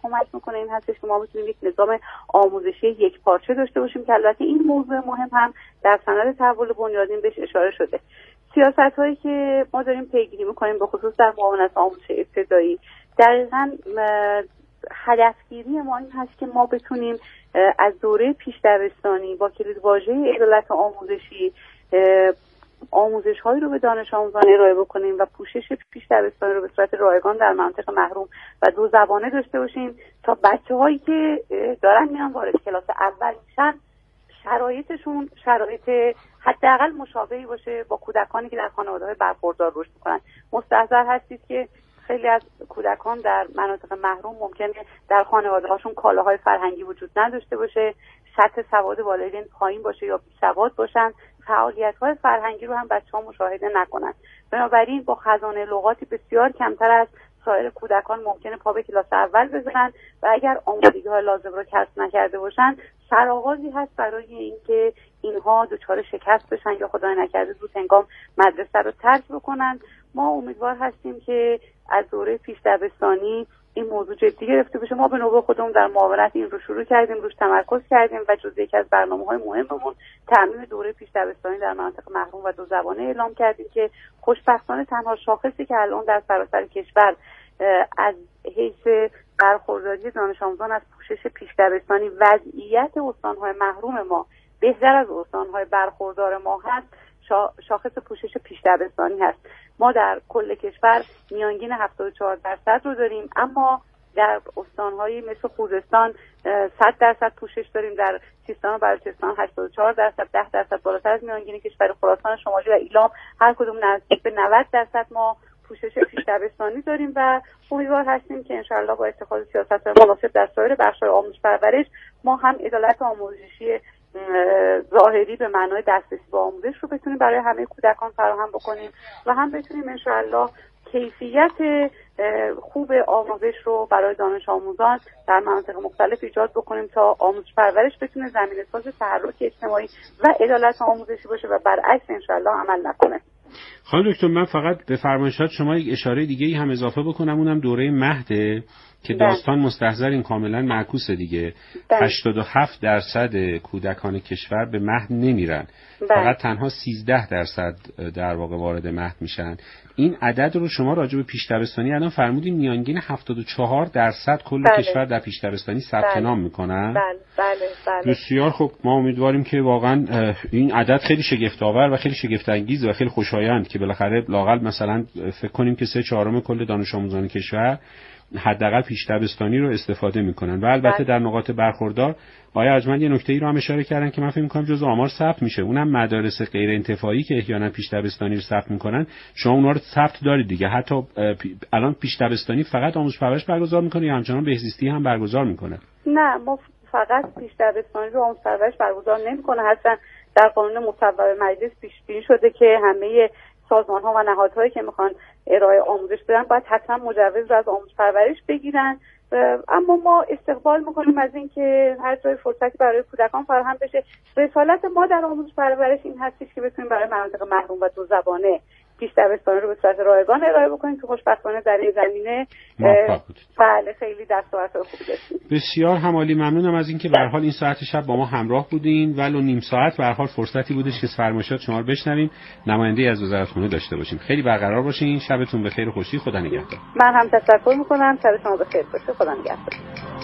کمک میکنه این هستش که ما بتونیم یک نظام آموزشی یکپارچه داشته باشیم که البته این موضوع مهم هم در سند تحول بنیادین بهش اشاره شده. سیاست‌هایی که ما داریم پیگیری می‌کنیم به خصوص در معاونت آموزش ابتدایی، دقیقاً هدفگیری ما این هست که ما بتونیم از دوره پیش دبستانی با کلیدواژه عدالت آموزشی آموزش‌هایی رو به دانش آموزان ارائه بکنیم و پوشش پیش دبستانی رو به صورت رایگان در مناطق محروم و دو زبانه داشته باشیم تا بچه‌هایی که دارن میان وارد کلاس اول میشن شرایطشون شرایط حداقل مشابهی باشه با کودکانی که در خانواده‌های برخوردار رشد می‌کنن. مستحضر هستید که خیلی از کودکان در مناطق محروم ممکنه در خانواده‌هاشون کالاهای فرهنگی وجود نداشته باشه، سطح سواد والدین پایین باشه یا بی‌سواد باشن، فعالیت‌های فرهنگی رو هم بچه‌ها مشاهده نکنن. بنابراین با خزانه لغاتی بسیار کمتر از سایر کودکان ممکنه پا به کلاس اول بزنن و اگر آمادگی‌های لازم رو کسب نکرده باشن سرآغازی هست برای اینکه اینها دچار شکست بشن یا خدای نکرده زود هنگام مدرسه رو ترک بکنن. ما امیدوار هستیم که از دوره پیش دبستانی این موضوع جدی گرفته بشه. ما به نوبه خودمون در معاونت این رو شروع کردیم، روش تمرکز کردیم و جزو یکی از برنامه‌های مهممون تعمیم دوره پیش دبستانی در مناطق محروم و دو زبانه اعلام کردیم که خوشبختانه تنها شاخصی که الان در سراسر کشور از حیث برخورداری دانش آموزان از پوشش پیش دبستانی وضعیت استان‌های محروم ما بهتر از استان‌های برخوردار ما هست، شاخص پوشش پیش دبستانی هست. ما در کل کشور میانگین 74% رو داریم، اما در استان‌هایی مثل خوزستان 100% پوشش داریم، در سیستان و بلوچستان 84%، 10% بالاتر از میانگین کشور. خراسان شمالی و ایلام هر کدوم نزدیک به 90% ما پوشش پیش دبستانی داریم و امیدوار هستیم که انشاءالله با اتخاذ سیاست مناسب در سایر بخش‌های آموزش پرورش ما هم عدالت آموزشی ظاهری به معنای دسترسی به آموزش رو بتونیم برای همه کودکان فراهم بکنیم و هم بتونیم انشاءالله کیفیت خوب آموزش رو برای دانش آموزان در مناطق مختلف ایجاد بکنیم تا آموزش پرورش بتونه زمینه‌ساز تحرک اجتماعی و عدالت آموزشی باشه و برعکس انشاءالله عمل نکنه. خانم دکتر، من فقط به فرمایشات شما یک اشاره دیگه ای هم اضافه بکنم، اونم دوره مهده که داستان مستحضر این کاملا معکوسه دیگه. 87% کودکان کشور به مهد نمیرن، فقط تنها 13% در واقع وارد مهد میشن. این عدد رو شما راجع به پیش دبستانی الان فرمودین میانگین 74% کل کشور در پیش دبستانی ثبت نام میکنن. بله. بسیار خب، ما امیدواریم که واقعا این عدد خیلی شگفت‌آور و خیلی شگفت انگیز و خیلی خوشایند که بالاخره لااقل مثلا فکر کنیم که 3/4 کل دانش آموزان کشور حداقل پیش دبستانی رو استفاده میکنن. و البته در نقاط برخوردار آقای ارجمند یه نکته‌ای رو هم اشاره کردن که من فکر می‌کنم جزء آمار ثبت میشه، اونم مدارس غیر انتفاعی که احیانا پیش دبستانی رو ثبت میکنن. شما اونها رو ثبت دارید دیگه؟ حتی الان پیش دبستانی فقط آموزش پرورش برگزار میکنه یا همچنان بهزیستی هم برگزار میکنه؟ نه، ما فقط پیش دبستانی رو آموزش پرورش برگزار نمیکنه. هستن در قانون مصوب مجلس پیش بینی شده که همه سازمان‌ها و نهادهایی که میخوان ارائه آموزش بدن باید حتما مجوز رو از آموزش پرورش بگیرن. اما ما استقبال میکنیم از این که هر جای فرصتی برای کودکان فراهم بشه. رسالت ما در آموزش پرورش این هستش که بتونیم برای مناطق محروم و دو زبانه پیش دبستانی رو به صورت رایگان ارائه بکنیم که خوشبختانه در این زمینه بله خیلی دستاوردهای خوبی داشتیم. بسیار همالی، ممنونم از اینکه به هر حال این ساعت شب با ما همراه بودین. ولو نیم ساعت به هر حال فرصتی بودش که فرمایشات شما رو بشنویم، نماینده از وزارتخونه داشته باشیم. خیلی برقرار باشین، شبتون بخیر و خوشی. خدا نگهدار. من هم تشکر میکنم، شب شما بخیر باشه. خدا نگهدار.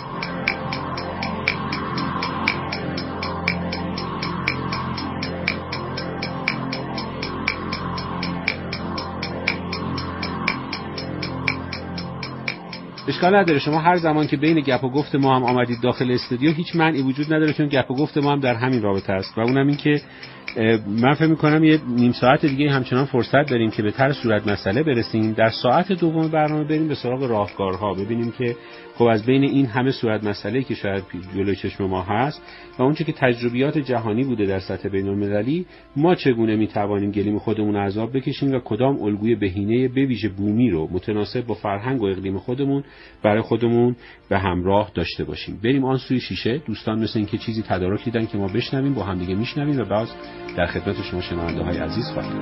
اشکال نداره، شما هر زمان که بین گپ و گفت ما هم آمدید داخل استودیو هیچ مانعی وجود نداره، چون گپ و گفت ما هم در همین رابطه است و اونم این که من فکر می‌کنم یه نیم ساعت دیگه همچنان فرصت داریم که به طرح صورت مسئله برسیم. در ساعت دوم برنامه بریم به سراغ راهکارها، ببینیم که خب از بین این همه صورت مسئله‌ای که شاید جلوی چشم ما هست و اونچه که تجربیات جهانی بوده در سطح بین‌المللی، ما چگونه می‌توانیم گلیم خودمون رو عذاب بکشیم و کدام الگوی بهینه به ویژه بومی رو متناسب با فرهنگ و اقلیم خودمون برای خودمون به همراه داشته باشیم. بریم آن سوی شیشه. دوستان مثل اینکه چیزی تدارک دیدن که ما بشنویم، با هم دیگه میشنویم و باز در خدمت شما شنونده‌های عزیز خواهیم.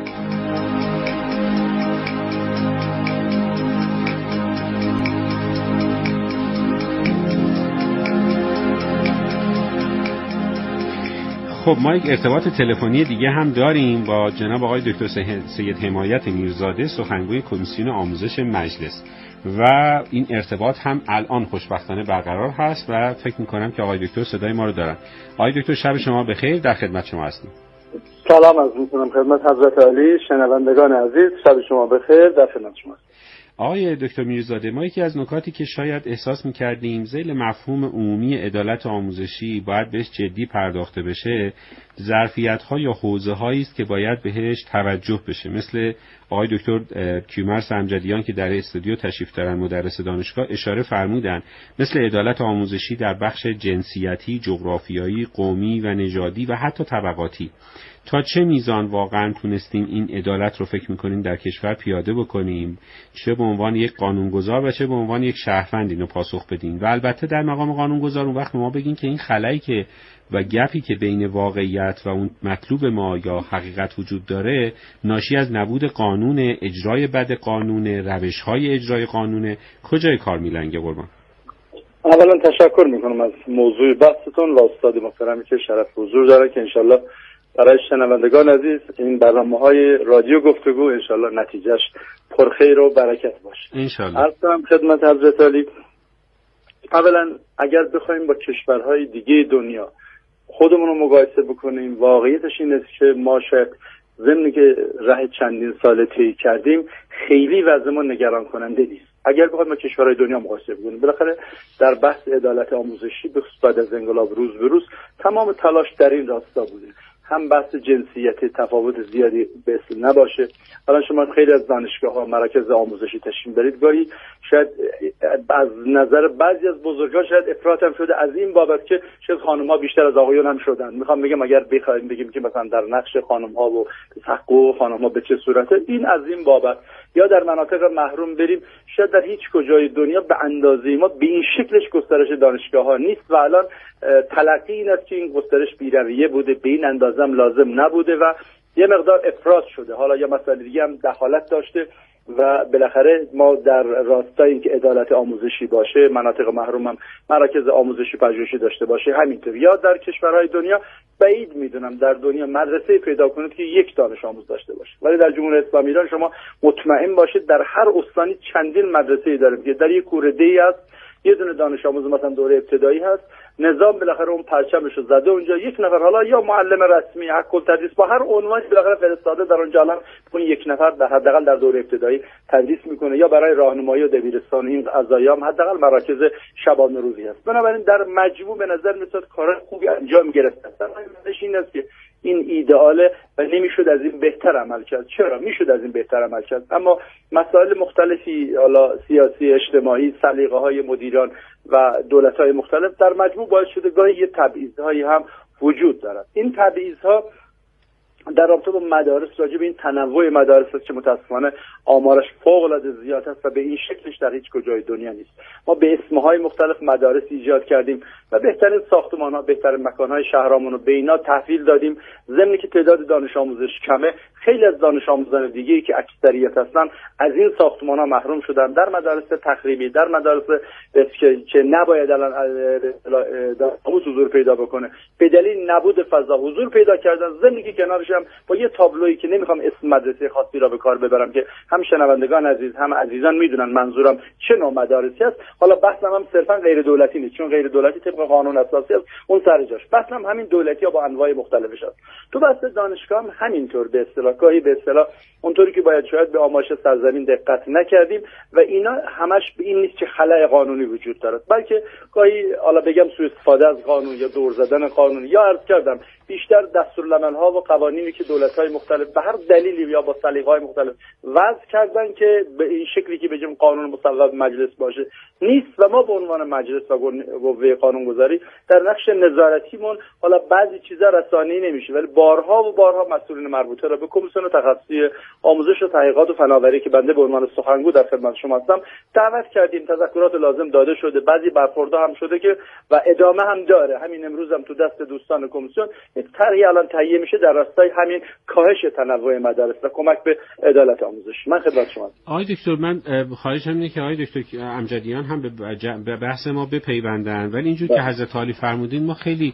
خب ما یک ارتباط تلفنی دیگه هم داریم با جناب آقای دکتر سید حمایت میرزاده، سخنگوی کمیسیون آموزش مجلس، و این ارتباط هم الان خوشبختانه برقرار هست و فکر می‌کنم که آقای دکتر صدای ما رو دارن. آقای دکتر شب شما بخیر، در خدمت شما هستیم. سلام عرض می‌کنم خدمت حضرت علی، شنوندگان عزیز شب شما بخیر، در خدمت شما هستم. آقای دکتر میرزاده، ما یکی از نکاتی که شاید احساس می‌کردیم ذیل مفهوم عمومی عدالت آموزشی باید بهش جدی پرداخته بشه، ظرفیت‌ها یا حوزه‌هایی است که باید بهش توجه بشه، مثل آقای دکتر کیومرث امجدیان که در استودیو تشریف دارن، مدرس دانشگاه، اشاره فرمودن، مثل عدالت آموزشی در بخش جنسیتی، جغرافیایی، قومی و نژادی و حتی طبقاتی. تا چه میزان واقعا تونستیم این عدالت رو فکر میکنیم در کشور پیاده بکنیم، چه به عنوان یک قانونگذار و چه به عنوان یک شهروند اینو پاسخ بدیم؟ و البته در مقام قانونگذار اون وقت ما بگیم که این خلایی که و گپی که بین واقعیت و اون مطلوب ما یا حقیقت وجود داره ناشی از نبود قانون، اجرای بد قانون، روش‌های اجرای قانون، کجای کار میلنگه قربان؟ اولا تشکر میکنم از موضوع بحثتون و استاد محترمی که شرف حضور داره که انشالله برای شنوندگان عزیز این برنامه‌های رادیو گفتگو انشالله نتیجهش پرخیر و برکت باشه انشالله. عرض کنم خدمت حضرت علی، اولا اگر بخوایم با کشورهای دیگه دنیا خودمون رو مقایسه بکنیم، واقعیتش این است که ما شاید ضمن که راه چندین ساله طی کردیم خیلی وضعمون نگران کننده نیست. اگر بخوایم با کشورهای دنیا مقایسه بکنیم، بالاخره در بحث عدالت آموزشی به خصوص بعد از انقلاب روز به روز تمام تلاش در این راستا بوده، هم بحث جنسیت تفاوت زیادی به اصل نباشه. الان شما خیلی از دانشگاه‌ها مراکز آموزشی تشکیل برید، گاهی شاید از نظر بعضی از بزرگان شاید افراط هم شده از این بابت که شاید خانم‌ها بیشتر از آقایون هم شدن. میخوام بگم اگر بخوایم بگیم که مثلا در نقش خانم‌ها و حقوق خانم‌ها به چه صورته، این از این بابت. یا در مناطق محروم بریم، شاید در هیچ کجای دنیا به اندازه ما به این شکلش گسترش دانشگاه‌ها نیست و الان تلقی این است که این گسترش بی‌رویه بوده، به این اندازه هم لازم نبوده و یه مقدار افراط شده. حالا یا مسئله دیگه هم دخالت داشته و بالاخره ما در راستای اینکه عدالت آموزشی باشه، مناطق محروم هم مراکز آموزشی پژوهشی داشته باشه همینطور. یا در کشورهای دنیا بعید میدونم در دنیا مدرسه پیدا کنید که یک دانش آموز داشته باشه، ولی در جمهوری اسلامی ایران شما مطمئن باشید در هر استانی چندین مدرسه داریم که در یک کوره‌ای است یه دونه دانش آموز مثلا دوره ابتدایی هست، نظام بالاخره اون پرچمشو زده اونجا، یک نفر حالا یا معلم رسمی حق التدریس با هر عنوانی بالاخره فرستاده در اونجا، الان اون یک نفر در حداقل در دوره ابتدایی تدریس میکنه یا برای راهنمایی و دبیرستان این عزایام حداقل مراکز شبانه روزی هست. بنابراین در مجموع به نظر میاد کار خوبی انجام گرفته است. این است که این ایدئاله و نمیشد از این بهتر عمل کرد. چرا میشد از این بهتر عمل کرد؟ اما مسائل مختلفی، حالا سیاسی، اجتماعی، سلیقه‌های مدیران و دولت‌های مختلف در مجموع باعث شده گاهی یه تبعیض‌هایی هم وجود دارد. این تبعیض‌ها در رابطه با مدارس، راجع به این تنوع مدارس است که متاسفانه آمارش فوق‌العاده زیاد است و به این شکلش در هیچ کجای دنیا نیست. ما به اسمهای مختلف مدارس ایجاد کردیم و بهترین ساختمان‌ها، بهترین مکان‌های شهرامون رو به اینا تحویل دادیم. ضمن که تعداد دانش آموزش کمه، خیلی از دانش آموزان دیگه‌ای که اکثریت هستن از این ساختمان‌ها محروم شدن، در مدارس تخریبی، در مدارس که نباید الان آموز حضور پیدا بکنه، به دلیل نبود فضا حضور پیدا کردن. ضمن که کنارش هم با یه تابلویی که نمیخوام اسم مدرسه خاصی را به کار ببرم که هم شنوندگان عزیز هم عزیزان میدونن منظورم چه نوع مدارسی است. حالا بحثم هم صرفا غیر دولتی نیست، چون غیر دولتی طبق قانون اساسی است اون سر جاش. بحثم همین دولتی ها با انواع مختلفش است. تو بحث دانشگاه هم همینطور به اصطلاح گاهی به اصطلاح اونطوری که باید شاید به آمایش سرزمین دقت نکردیم و اینا همش به این نیست که خلأ قانونی وجود دارد، بلکه گاهی حالا بگم سوء استفاده از قانون یا دور زدن قانون، یا عرض کردم بیشتر دستورالعمل‌ها و قوانینی که دولت‌های مختلف به هر دلیلی یا با سلیقه‌های مختلف وضع کردن که به این شکلی که بگیم قانون مصوب مجلس باشه نیست و ما به عنوان مجلس و قوه قانونگذاری در نقش نظارتیمون حالا بعضی چیزا رسانه‌ای نمیشه، ولی بارها و بارها مسئولین مربوطه را به کمیسیون تخصصی آموزش و تحقیقات و فناوری که بنده به عنوان سخنگو در خدمت شما هستم دعوت کردیم، تذکرات لازم داده شده، بعضی برخوردها هم شده که و ادامه هم داره. همین امروز هم تو دست دوستان کمیسیون طرحی الان تهیه میشه در راستای همین کاهش تنوع مدارس و کمک به عدالت آموزش. من خدمت شما. آقای دکتر، من خواهشم اینه که آقای دکتر امجدیان هم به بحث ما بپیوندن، ولی اینجور که حضرت عالی فرمودین ما خیلی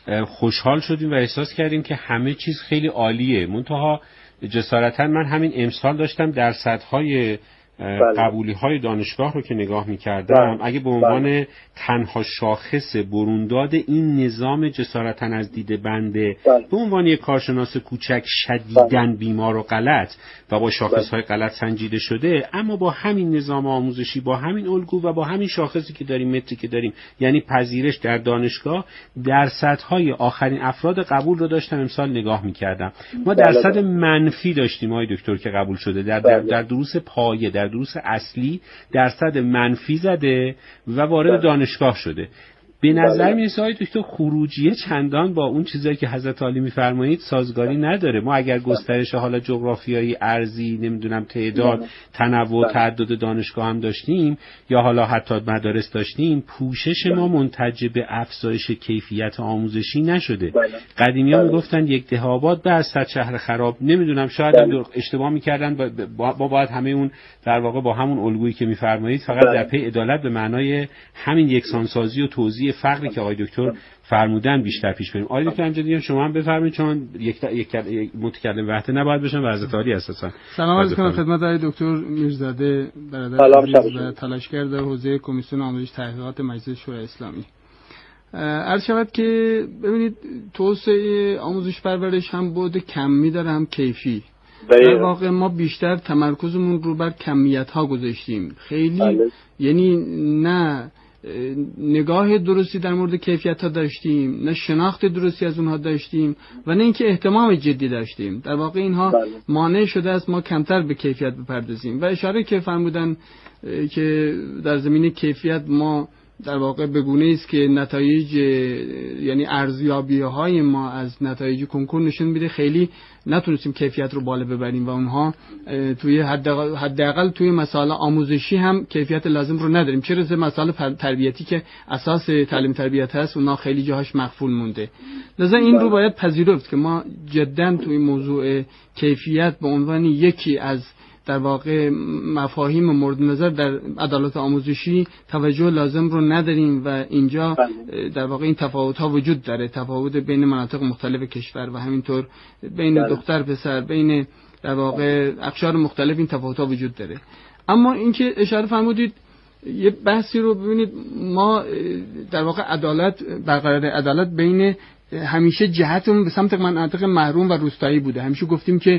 خوشحال شدیم و احساس کردیم که همه چیز خیلی عالیه. منتها جسارتا من همین امسال داشتم درصدهای قبولی‌های دانشگاه رو که نگاه می‌کردم، اگه به عنوان تنها شاخص برونداد این نظام جسارتاً از دید بنده به عنوان یک کارشناس کوچک شدیداً بیمار و غلط و با شاخص‌های غلط سنجیده شده، اما با همین نظام آموزشی، با همین الگو و با همین شاخصی که داریم، متری که داریم، یعنی پذیرش در دانشگاه، درصدهای آخرین افراد قبول رو داشتم امسال نگاه می‌کردم. ما درصد منفی داشتیم آقای دکتر که قبول شده در دروس پایه، در دروس اصلی درصد منفی زده و وارد دانشگاه شده. به نظر میرسه آقای دکتر خروجیه چندان با اون چیزایی که حضرت عالی میفرمایید سازگاری نداره. ما اگر گسترش حالا جغرافیایی، ارضی، نمیدونم تعداد، تنوع، تعدد دانشگاه هم داشتیم یا حالا حتی مدارس داشتیم، پوشش ما منتج به افزایش کیفیت آموزشی نشده. قدیمی‌ها میگفتن یک دهه آباد به از 100 شهر خراب. نمیدونم شاید هم اشتباه میکردن، باید همه اون در واقع با همون الگویی که میفرمایید فقط در پی عدالت به معنای همین یکسانسازی و توزیع فقری که آقای دکتر فرمودن بیشتر پیش بریم. آقای دکتر امجدیان شما هم بفرمایید، چون یک متکلم وحده نباید باشن و حضرت عالی اساسا. سلام عرض کنم خدمت آقای دکتر میرزاده برادر عزیز و تلاشگر در حوزه کمیسیون آموزش تحقیقات مجلس شورای اسلامی. عرض شود که ببینید توسعه آموزش پرورش هم بود کمی داره هم کیفی. در واقع ما بیشتر تمرکزمون رو بر کمیت ها گذاشتیم. خیلی یعنی نه نگاه درستی در مورد کیفیت ها داشتیم، نه شناخت درستی از اونها داشتیم و نه اینکه اهتمام جدی داشتیم. در واقع اینها مانع شده است ما کمتر به کیفیت بپردازیم. و اشاره که فرمودن که در زمینه کیفیت ما در واقع به گونه‌ای است که نتایج یعنی ارزیابی‌های ما از نتایج کنکور نشون میده خیلی نتونستیم کیفیت رو بالا ببریم و اونها توی حداقل توی مسائل آموزشی هم کیفیت لازم رو نداریم. چه رسه مسائل تربیتی که اساس تعلیم تربیت هست اونها خیلی جاهاش مغفول مونده. لذا این رو باید پذیرفت که ما جداً توی موضوع کیفیت به عنوان یکی از در واقع مفاهیم مورد نظر در عدالت آموزشی توجه لازم رو نداریم و اینجا در واقع این تفاوت ها وجود داره، تفاوت بین مناطق مختلف کشور و همینطور بین دختر پسر، بین در واقع اقشار مختلف این تفاوت ها وجود داره. اما اینکه اشاره فرمودید یه بحثی رو ببینید، ما در واقع عدالت برقرار عدالت بین همیشه جهتمون به سمت مناطق محروم و روستایی بوده. همیشه گفتیم که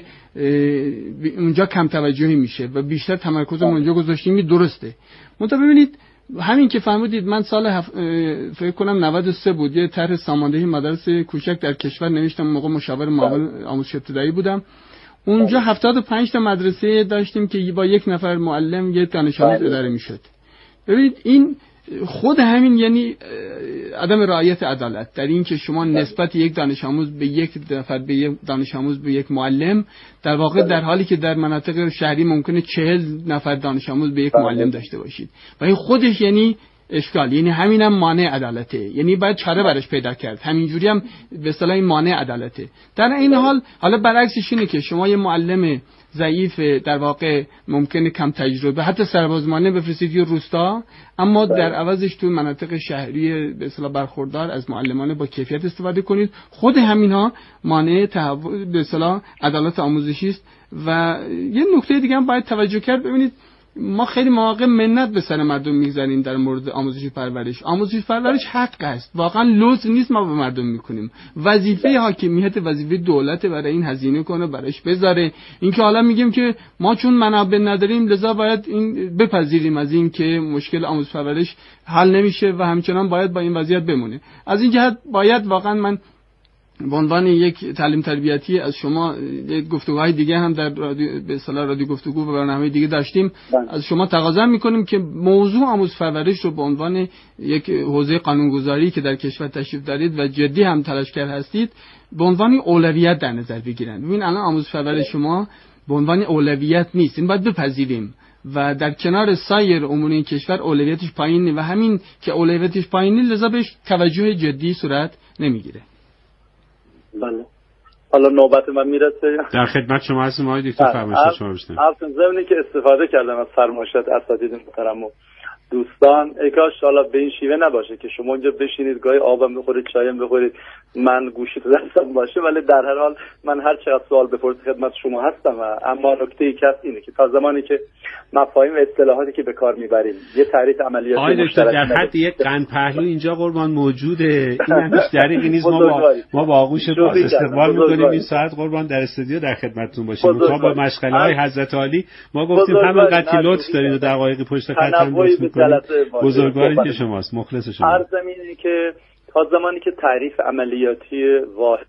اونجا کم توجهی میشه و بیشتر تمرکزمون اونجا گذاشتیم. درسته. منتها ببینید همین که فرمودید، من سال فکر کنم 93 بود یه طرح ساماندهی مدارس کوچک در کشور نوشتم، موقع مشاور معاون آموزش ابتدایی بودم. اونجا 75 تا مدرسه داشتیم که با یک نفر معلم یک دانش آموز اداره میشد. ببینید این خود همین یعنی عدم رعایت عدالت در این که شما نسبت یک دانش آموز به یک نفر، به یک دانش آموز به یک معلم، در واقع در حالی که در مناطق شهری ممکنه 40 نفر دانش آموز به یک معلم داشته باشید و این خودش یعنی اشکال، یعنی همینم مانع عدالته، یعنی باید چاره براش پیدا کرد. همینجوری هم به اصطلاح این مانع عدالته. در این حال حالا برعکسش اینه که شما یه معلم ضعیف در واقع ممکنه کم تجربه حتی سربازمانه بفرستید یه روستا، اما در عوضش تو مناطق شهری به اصطلاح برخوردار از معلمان با کیفیت استفاده کنید. خود همینها مانع تحول به اصطلاح عدالت آموزشی است. و یه نکته دیگه هم باید توجه کرد. ببینید ما خیلی مواقع منت به سر مردم میگذاریم در مورد آموزش پرورش. آموزش پرورش حق است، واقعا لطف نیست ما به مردم میکنیم. وظیفه حاکمیت، وظیفه دولت برای این هزینه کنه، براش بذاره. اینکه حالا میگیم که ما چون منابع نداریم لذا باید این بپذیریم از این که مشکل آموزش پرورش حل نمیشه و همچنان باید با این وضعیت بمونه. از این جهت باید واقعا من به عنوان یک تعلیم تربیتی از شما یک گفتگوهای دیگه هم در به اصطلاح رادیو گفتگو و برنامه دیگه داشتیم، از شما تقاضا میکنیم که موضوع آموزش پرورش رو به عنوان یک حوزه قانونگذاری که در کشور تشریف دارید و جدی هم تلاشگر هستید به عنوان اولویت در نظر بگیرن. ببین الان آموزش پرورش شما به عنوان اولویت نیست، این باید بپذیریم و در کنار سایر امور این کشور اولویتش پایینه و همین که اولویتش پایینه لذا بهش توجه جدی صورت نمیگیره. بله. حالا نوبت من میرسه. در خدمت شما هستم آقای دکتر، فرمایش شما بشنویم. اصلا زمینی که استفاده کردم از فرمایشات اساتید محترم و دوستان ایکاش حالا به این شیوه نباشه که شما اونجا بشینید گاهی آبم بخورید چایم بخورید من گوشی تو دستم باشه، ولی در هر حال من هر چقدر سوال بپرسید خدمت شما هستم. اما نکته ای که اینه که تا زمانی که مفاهیم و اصطلاحاتی که به کار میبریم یه تعریف عملیاتی مشترک در حد یک قند پهلو اینجا قربان موجوده، این هم هیچ دریغی نیست. ما با آغوش باز استقبال میکنیم این ساعت قربان در استودیو در خدمتتون باشیم. ما با مشغله های حضرت عالی ما گفتیم همینقدر که لطف دارین و دقایقی پشت خط هم لطف میکنید. بزرگواری که شماست، مخلص شما. هر زمینی که تا زمانی که تعریف عملیاتی واحد،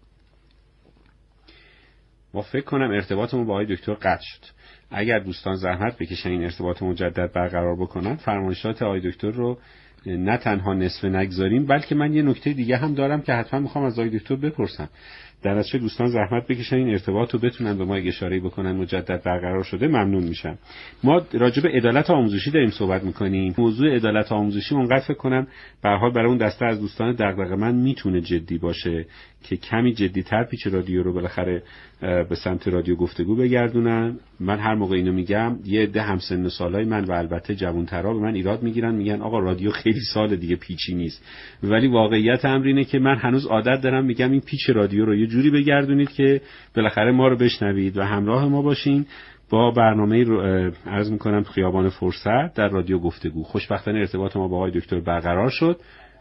ما فکر کنم ارتباطمون با آقای دکتر قطع شد. اگر دوستان زحمت بکشن این ارتباط مجدد برقرار بکنن، فرمایشات آقای دکتر رو نه تنها نصف نگذاریم، بلکه من یه نکته دیگه هم دارم که حتما میخوام از آقای دکتر بپرسم. در نتیجه دوستان زحمت بکشن این ارتباط رو بتونن به ما اشاره بکنن مجدد برقرار شده، ممنون میشم. ما راجع به عدالت آموزشی داریم صحبت میکنیم. موضوع عدالت آموزشی اونقدر فکر کنم به هر حال برای اون دسته از دوستان دغدغه‌مند میتونه جدی باشه که کمی جدی‌تر پیچ رادیو رو بالاخره به سمت رادیو گفتگو بگردونن. من هر موقع اینو میگم یه عده همسن و سالای من و البته جوان‌ترا به من ایراد میگیرن، میگن آقا رادیو خیلی سال دیگه پیچی نیست، ولی واقعیت امر اینه که من هنوز عادت دارم میگم این پیچ رادیو رو یه جوری بگردونید که بالاخره ما رو بشنوید و همراه ما باشین با برنامه عرض میکنم خیابان فرصت در رادیو گفتگو. خوشبختانه ارتباط ما با آقای دکتر برقرار شد.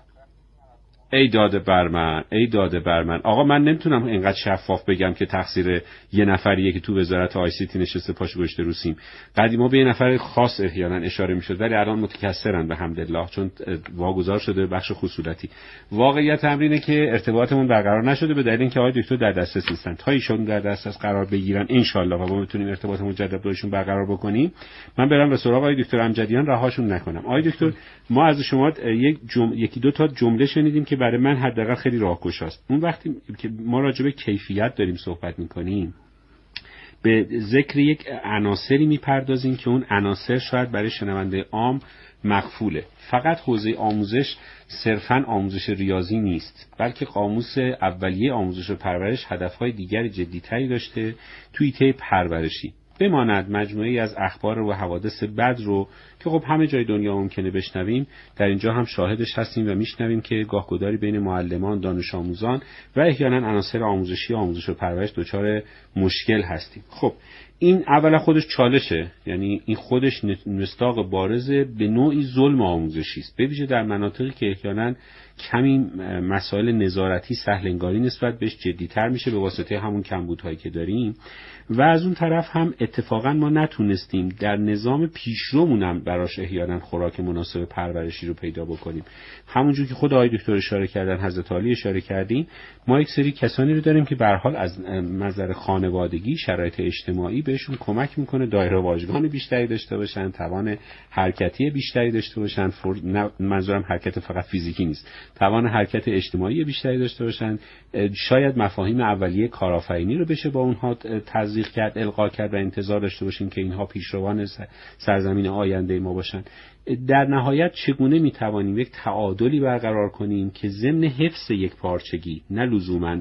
ای داده بر من آقا، من نمیتونم اینقدر شفاف بگم که تقصیر یه نفریه که تو وزارت آی سی تی نشسته پاشو گشته رو سیم. قدیما به یه نفر خاص احیانا اشاره میشد، ولی الان متکثرن به حمدالله چون واگذار شده بخش خصوصی. واقعیت امر اینه که ارتباطمون برقرار نشده به دلیل اینکه آقای دکتر در دسترس نیستن. تا ایشون در دسترس قرار بگیرن ان شاء الله و ما بتونیم ارتباط مجدد باشون برقرار بکنیم، من برم به سراغ آقای دکتر امجدیان رهاشون نکنم. آقای دکتر ما از شما یکی دو تا جمله شنیدیم که برای من حداقل خیلی راهگشاست. اون وقتی که ما راجع به کیفیت داریم صحبت می‌کنیم به ذکر یک عناصری میپردازیم که اون عناصر شاید برای شنونده عام مغفوله. فقط حوزه آموزش صرفاً آموزش ریاضی نیست، بلکه قاموس اولیه آموزش و پرورش هدف‌های دیگر جدی‌تری داشته توی حیطه پرورشی. بماند مجموعه‌ای از اخبار و حوادث بد رو که خب همه جای دنیا ممکنه بشنویم، در اینجا هم شاهدش هستیم و میشنویم که گاهگداری بین معلمان، دانش آموزان و احیانا عناصر آموزشی و آموزش و پرورش دچار مشکل هستیم. خب این اولا خودش چالشه، یعنی این خودش مصداق بارز به نوعی ظلم آموزشی است، به ویژه در مناطقی که احیانا کمی مسائل نظارتی سهل انگاری نسبت بهش جدی‌تر میشه به واسطه همون کمبودهایی که داریم. و از اون طرف هم اتفاقا ما نتونستیم در نظام پیشرومون هم براش احیانا خوراک مناسب پرورشی رو پیدا بکنیم. همونجور که خود آقای دکتر اشاره کردن، حضرت عالی اشاره کردین، ما یک سری کسانی رو داریم که به هر حال از نظر خانوادگی، شرایط اجتماعی بهشون کمک میکنه دایره واژگان بیشتری داشته باشن، توان حرکتی بیشتری داشته باشن، منظورم حرکت فقط فیزیکی نیست، توان حرکت اجتماعی بیشتری داشته باشن، شاید مفاهیم اولیه کارآفرینی رو بشه با اونها تزریق کرد، القا کرد و انتظار داشته باشیم که اینها پیشروان سرزمین آینده ما باشن. در نهایت چگونه میتوانیم یک تعادلی برقرار کنیم که ضمن حفظ یک پارچگی، نه لزوماً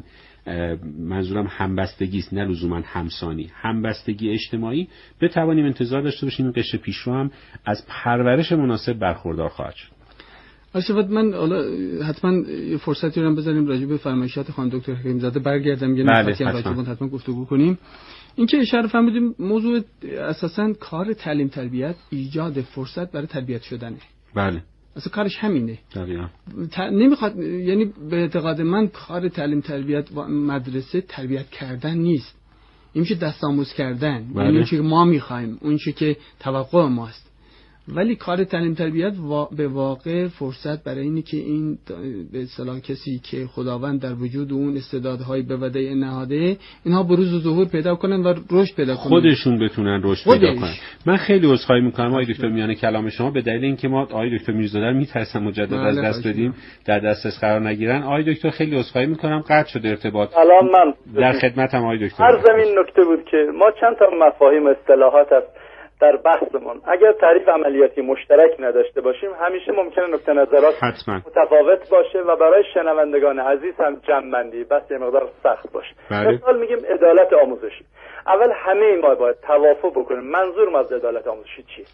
منظورم همبستگی است، نه لزوماً همسانی، همبستگی اجتماعی، بتوانیم انتظار داشته باشیم این قشر پیشرو هم از پرورش مناسب برخوردار خواهد شد. آشفت من حالا حتما فرصتی رو هم بذاریم راجع به فرمایشات خانم دکتر حکیم زاده برگردم، یه نکاتی حتما گفتگو کنیم. این که اشاره فرمودیم موضوع اساساً کار تعلیم تربیت ایجاد فرصت برای تربیت شدنه. بله. اصلا کارش همینه. دقیقاً. نمیخواد، یعنی به اعتقاد من کار تعلیم تربیت و مدرسه تربیت کردن نیست. این میشه دست آموز کردن. بله. یعنی اون چیزی که ما میخوایم، اون چیزی که توقع ماست. ولی کار تعلیم تربیت به واقع فرصت برای اینه که این به اصطلاح کسی که خداوند در وجود اون استعدادهای به ودیع نهاده، اینها بروز و ظهور پیدا کنن و رشد پیدا کنن، خودشون بتونن رشد پیدا کنن. من خیلی عذرخواهی میکنم آقای دکتر میانه کلام شما به دلیل اینکه ما آقای دکتر میرزاده رو میترسم مجدد از دست بدیم، در دسترس قرار نگیرن. آقای دکتر خیلی عذرخواهی میکنم، قطع شده ارتباط. الان من در خدمتم آقای دکتر. هر زمین نکته بود که ما چند تا مفاهیم اصطلاحات است در بحثمون، اگر تعریف عملیاتی مشترک نداشته باشیم همیشه ممکنه نقطه نظرات متفاوت باشه و برای شنوندگان عزیز هم جمع‌بندی بس یه مقدار سخت باشه. مثال میگیم عدالت آموزشی. اول همه ما باید توافق بکنیم منظورم از عدالت آموزشی چیه.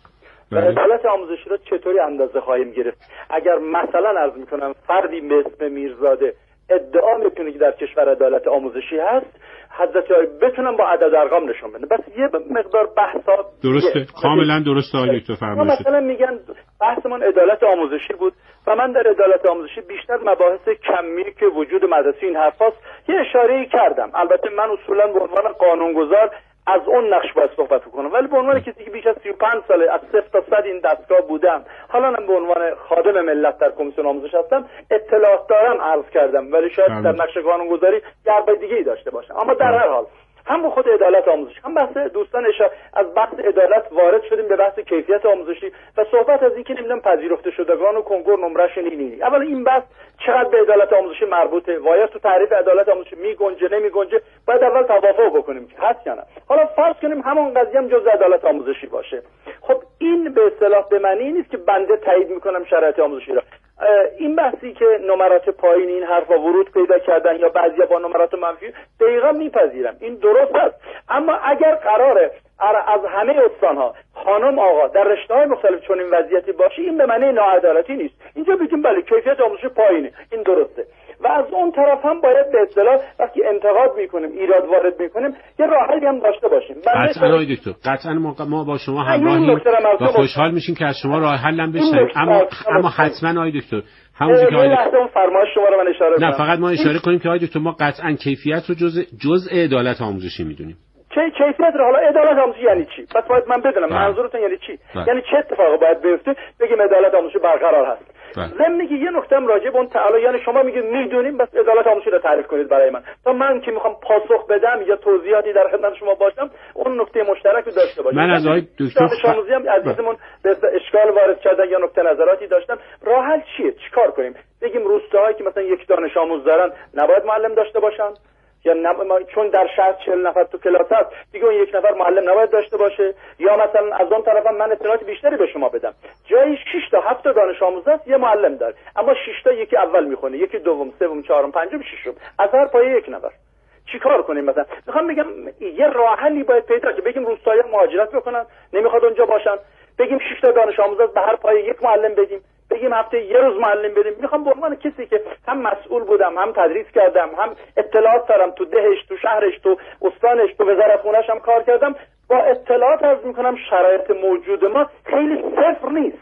عدالت آموزشی رو چطوری اندازه خواهیم گرفت؟ اگر مثلا عرض میکنم فردی به اسم میرزاده ادعا میکنه که در کشور عدالت آموزشی هست، حضرت عالی بتونن با عدد ارقام نشون بدن. بس یه مقدار بحثا درسته، کاملا درسته آقای دکتر فرمایید. مثلا میگن بحثمون عدالت آموزشی بود و من در عدالت آموزشی بیشتر مباحث کمی که وجود مدرسه این حرفاست یه اشاره‌ای کردم. البته من اصولا به عنوان قانونگذار از اون نقش باید صحبت کنم، ولی به عنوان کسی که بیش از 35 ساله از 0 تا 100 این دستگاه بودم، حالا هم به عنوان خادم ملت در کمیسیون آموزش هستم، اطلاعات دارم عرض کردم، ولی شاید در نقش قانونگذاری جنبه دیگه‌ای داشته باشم. اما در هر حال هم به خود عدالت آموزشی هم بحث دوستان از بحث عدالت وارد شدیم به بحث کیفیت آموزشی و صحبت از اینکه نمیدونم پذیرفته شدگان و کنکور نمرش اینی. اولا این بحث چقدر به عدالت آموزشی مربوطه و یا تو تعریف عدالت آموزشی میگنجه نمیگنجه، باید اول توافق بکنیم که هست یا نه. حالا فرض کنیم همون قضیه هم جزء عدالت آموزشی باشه. خب این به اصطلاح به معنی نیست که بنده تایید میکنم شرایط آموزشی را. این بحثی که نمرات پایین این حرفا ورود پیدا کردن یا بعضیا با نمرات منفی، دقیقاً میپذیرم این درست است. اما اگر قراره از همه استانها خانم آقا در رشته‌های مختلف چنین وضعیتی باشه، این به معنی ناعدالتی نیست. اینجا بگیم بله کیفیت آموزش پایینه، این درسته. و از اون طرف هم باید به اصطلاح وقتی انتقاد میکنیم، ایراد وارد میکنیم، یه راه حلی هم داشته باشیم. قطعاً آقای دکتر، قطعاً ما با شما همراهیم و خوشحال میشیم که از شما راه حل هم بشنویم. اما حتما آقای دکتر همونجوری که آقای دکتر فرمایش شما رو من اشاره کنم. نه فقط ما اشاره کنیم که آقای دکتر ما قطعاً کیفیت رو جزء عدالت آموزشی میدونیم. کیفیت رو حالا عدالت آموزشی یعنی چی؟ پس باید من بدونم منظورتون یعنی چی؟ یعنی چه اتفاقی باید بیفته بگیم عدالت آموزشی برقرار هست. ضمن که یه نکته هم راجع به اون تعالی، یعنی شما میگید میدونیم بس عدالت آموزشی رو تعریف کنید برای من تا من که میخوام پاسخ بدم یا توضیحاتی در خدمت شما باشم اون نکته مشترک رو داشته باشم. من از آقای دکتر شاموزی هم عزیزمون به اشکال وارد کردن یا نکته نظراتی داشتم. راه حل چیه؟ چیکار کنیم؟ بگیم روستاهایی که مثلا یک دانش آموز دارن نباید معلم داشته باشن؟ یا چون در شهر 40 نفر تو کلاس هست دیگه اون یک نفر معلم نباید داشته باشه؟ یا مثلا از اون طرفم من اطلاعات بیشتری به شما بدم، جایی 6 تا 7 تا دانش آموز هست یه معلم داره، اما 6 تا یکی اول میخونه، یکی دوم، سوم، چهارم، پنجم، ششم، از هر پایه یک نفر. چیکار کنیم؟ مثلا میخوام بگم یه راه حلی باید پیدا که بگیم روستایی‌ها مهاجرت بکنن، نمیخواد اونجا باشن، بگیم 6 تا دانش آموز هست به هر پایه یک معلم بدیم، بگیم هفته یه روز معلم بدیم. میخوام به عنوان کسی که هم مسئول بودم، هم تدریس کردم، هم اطلاعات دارم، تو دهش، تو شهرش، تو استانش، تو وزارت خونه‌اش هم کار کردم، با اطلاعات عرض میکنم شرایط موجود ما خیلی صفر نیست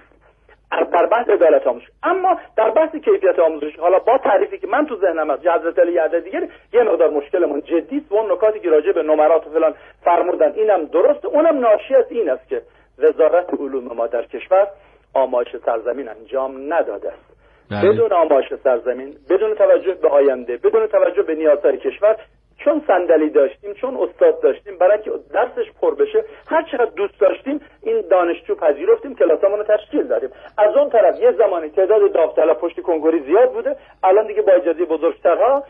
در بحث عدالت آموزشی. اما در بحث کیفیت آموزشی حالا با تعریفی که من تو ذهنم از حضرت علی عدد دیگر یه مقدار مشکلمون جدی است و اون نکاتی که راجع به نمرات و فلان فرمودن اینم درست، اونم ناشی از این است که وزارت علوم ما در کشور آمایش سرزمین انجام نداده است. بدون آمایش سرزمین، بدون توجه به آینده، بدون توجه به نیازهای کشور، چون صندلی داشتیم، چون استاد داشتیم، برای که درسش پر بشه هر چقدر دوست داشتیم این دانشجو پذیرفتیم، کلاسامون رو تشکیل دادیم. از اون طرف یه زمانی تعداد داوطلب پشت کنکوری زیاد بوده، الان دیگه با اجازه بزرگترها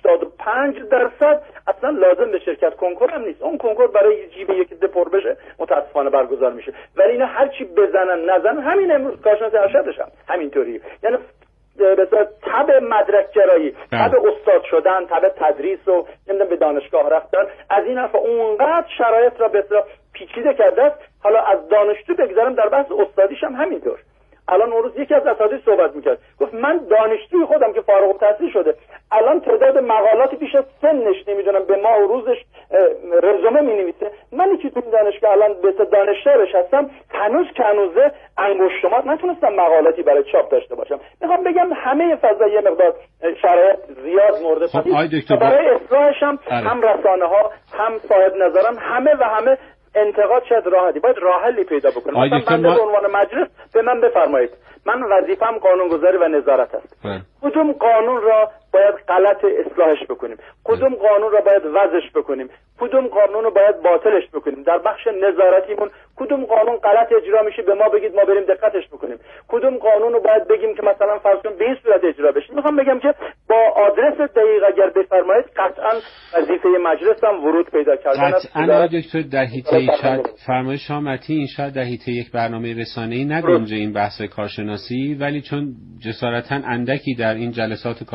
85% اصلا لازم به شرکت کنکور هم نیست. اون کنکور برای جیب یکی ده پر بشه متاسفانه برگزار میشه، ولی اینا هر چی بزنن نزنن همین امروز کارشناس ارشدش هم همینطوریه. یعنی مثلا تب مدرک جرایی، تب استاد شدن، تب تدریس و نمیدونم به دانشگاه رفتن، از این حرفا اونقدر شرایط را به اصطلاح پیچیده کرده است. حالا از دانشجو بگذارم در بحث استادیش هم همینطور. الان اون روز یکی از اساتید صحبت میکرد، گفت من دانشجوی خودم که فارغ التحصیل شده الان تعداد مقالات بیش از سنش نمیدونم به ماه و روزش رزومه مینویسه، منی که تو دانشگاه الان به دانشجوش هستم هنوز کنوزه انگشتمات نتونستم مقالاتی برای چاپ داشته باشم. میخوام بگم همه فضا یه مقدار شرایط زیاد مورد برای اصلاحش هم رسانه ها هم صاحب نظران همه انتقاد شاید راحتی باید راه حلی پیدا بکنم. مثلا بنده به عنوان مجلس به من بفرمایید، من وظیفه‌ام قانونگذاری و نظارت است. کدوم قانون را باید غلط اصلاحش بکنیم، کدوم قانون را باید وضعش بکنیم، کدوم قانون رو باید باطلش بکنیم، در بخش نظارتیمون کدوم قانون غلط اجرا میشه به ما بگید ما بریم دقتش بکنیم، کدوم قانون رو باید بگیم که مثلا فرض کن به این صورت اجرا بشه. میخوام بگم که با آدرس دقیق اگر بفرمایید قطعا وظیفه مجلس هم ورود پیدا کردن است. قطعا دکتر در حیطه شاید فرمایش شما متین شاید در حیطه یک برنامه رسانه‌ای نگنجه این بحث کارشناسی، ولی چون جسارتاً اندکی در این جلسات کارشناسی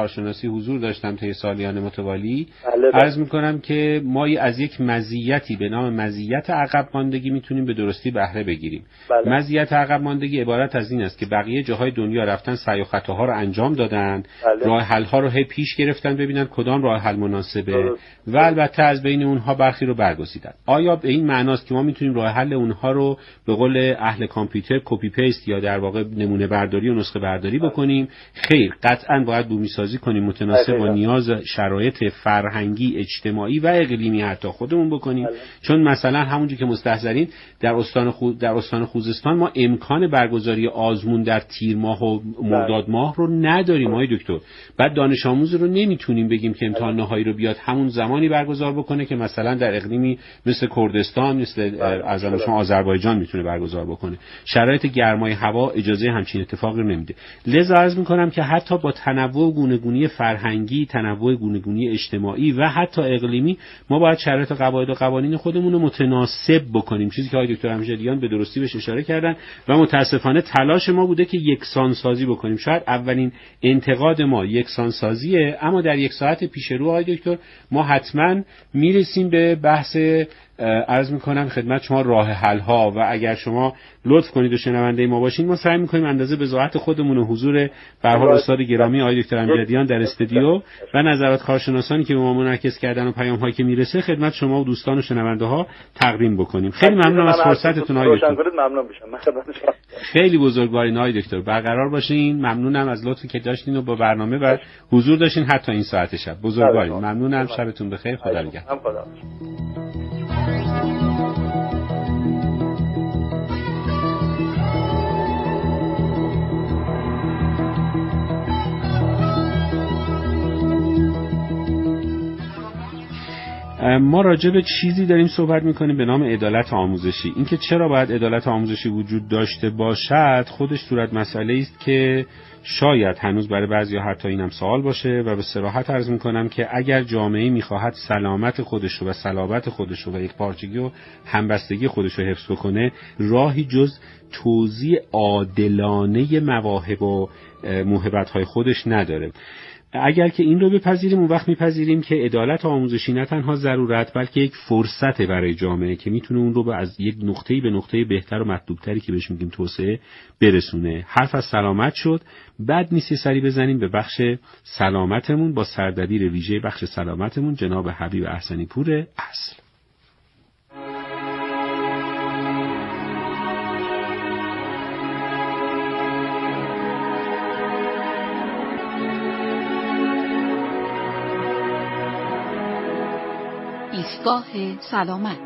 جلساتی حضور داشتم طی سالیان متوالی. عرض میکنم که ما از یک مزیتی به نام مزیت عقب ماندگی میتونیم به درستی بهره بگیریم. مزیت عقب ماندگی عبارت از این است که بقیه جاهای دنیا رفتن سعی و خطاها رو انجام دادن، راه حل ها رو هی پیش گرفتن ببینن کدام راه حل مناسبه و البته از بین اونها برخی رو برگزیدن. آیا به این معناست که ما میتونیم راه حل اونها رو به قول اهل کامپیوتر کپی پیست یا در واقع نمونه برداری و نسخه برداری بکنیم؟ خیر، قطعاً باید بومی سازی کنیم متناسب با نیاز شرایط فرهنگی، اجتماعی و اقلیمی حتی خودمون بکنیم. چون مثلا همونجوری که مستحضرین در استان خوزستان ما امکان برگزاری آزمون در تیر ماه و مرداد ماه رو نداریم آقای دکتر. بعد دانش آموز رو نمیتونیم بگیم که امتحان نهایی رو بیاد همون زمانی برگزار بکنه که مثلا در اقلیمی مثل کردستان، مثل آذربایجان میتونه برگزار بکنه. شرایط گرمای هوا اجازه همچین اتفاقی رو نمیده. لذا عرض میکنم که حتی با تنوع و گوناگونی فرهنگی، تنوع و گوناگونی اجتماعی و حتی اقلیمی ما باید شرایط و قواعد و قوانین خودمون رو متناسب بکنیم. چیزی که آقای دکتر امجدیان به درستی بهش اشاره کردن و متاسفانه تلاش ما بوده که یکسان سازی بکنیم. شاید اولین انتقاد ما یکسان سازیه، اما در یک ساعت پیش رو آقای دکتر ما حتما میرسیم به بحث عرض میکنم خدمت شما راه حل ها و اگر شما لطف کنید و شنونده ما باشین ما سعی میکنیم اندازه بضاعت خودمون و حضور به هر حال استاد گرامی آقای دکتر امجدیان در استودیو و نظرات کارشناسانی که به ما منعکس کردن و پیام هایی که میرسه خدمت شما و دوستان و شنونده ها تقدیم بکنیم. خیلی ممنونم از فرصتتون آقای دکتر. ممنون میشم. خیلی بزرگوارین آقای دکتر. برقرار باشین. ممنونم از لطفی که داشتین و با برنامه و حضور داشتین حتی این ساعت شب. بزرگوارین. ممنونم. شبتون بخیر. خدا نگهدار. ما راجع به چیزی داریم صحبت میکنیم به نام عدالت آموزشی. اینکه چرا باید عدالت آموزشی وجود داشته باشد خودش صورت مسئله است که شاید هنوز برای بعضیا حتی اینم سوال باشه و به صراحت عرض میکنم که اگر جامعه میخواهد سلامت خودش رو و صلابت خودش رو و یک پارچگی و همبستگی خودش رو حفظ بکنه راهی جز توزیع عادلانه مواهب و موهبت‌های خودش نداره. اگر که این رو بپذیریم اون وقت میپذیریم که عدالت آموزشی نه تنها ضرورت بلکه یک فرصته برای جامعه که میتونه اون رو از یک نقطه‌ای به نقطه بهتر و مطلوبتری که بهش میگیم توسعه برسونه. حرف از سلامت شد، بعد نیست سری بزنیم به بخش سلامتمون با سردبیر ویژه بخش سلامتمون جناب حبیب احسنی پور اصل. ایستگاه سلامت.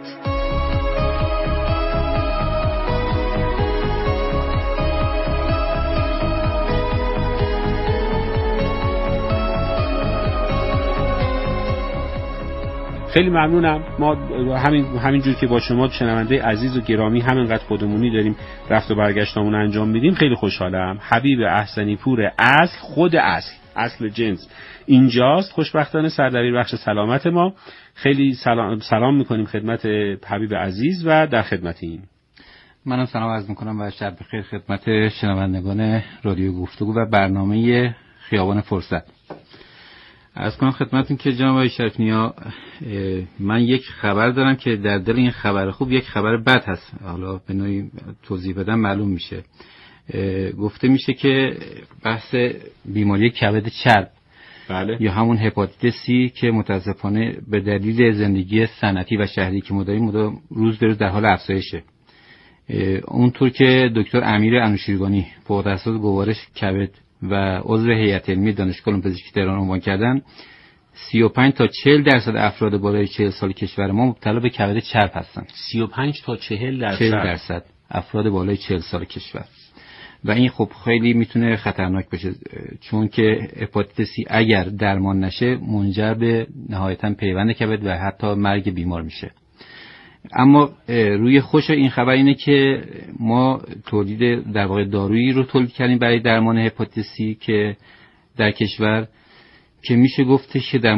خیلی ممنونم. ما همین جور که با شما شنونده عزیز و گرامی همینقدر خودمونی داریم رفت و برگشتامون انجام میدیم خیلی خوشحالم. حبیب احسنی پور اصل، خود اصل جنس اینجاست. خوشبختانه سردبیر بخش سلامت ما. خیلی سلام میکنیم خدمت حبیب عزیز و در خدمتیم. منم سلام عرض میکنم و شب بخیر خدمت شنوندگان رادیو گفتگو و برنامه خیابان فرصت. عرض کنم خدمتتون که جناب آقای شریف‌نیا من یک خبر دارم که در دل این خبر خوب یک خبر بد هست. حالا به نوعی توضیح بدم معلوم میشه. گفته میشه که بحث بیماری کبد چرب بله. یا همون هپاتیت سی که متاسفانه به دلیل زندگی صنعتی و شهری که ما داریم روز به روز در حال افزایشه. اونطور که دکتر امیر انوشیروانی فوق تخصص گوارش کبد و عضو هیئت علمی دانشگاه علوم پزشکی تهران عنوان کردن 35 تا 40% افراد بالای 40 سال کشور ما مبتلا به کبد چرب هستن. 35 تا 40% افراد بالای 40 سال کشور. و این خب خیلی میتونه خطرناک بشه چون که هپاتیت سی اگر درمان نشه منجر به نهایتاً پیوند کبد و حتی مرگ بیمار میشه. اما روی خوش این خبر اینه که ما تولید در واقع دارویی رو تولید کردیم برای درمان هپاتیت سی که در کشور که میشه گفتش که در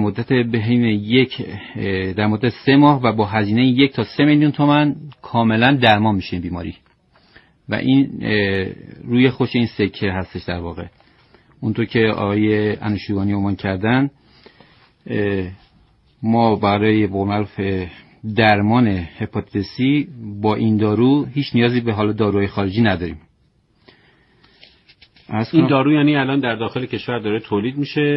مدت 3 ماه و با هزینه 1 تا 3 میلیون تومان کاملا درمان میشه این بیماری. و این روی خوش این سکه هستش در واقع. اونطور که آقای انوشیروانی عنوان کردن، ما برای معروف درمان هپاتیت سی با این دارو هیچ نیازی به حال داروی خارجی نداریم. این دارو یعنی الان در داخل کشور داره تولید میشه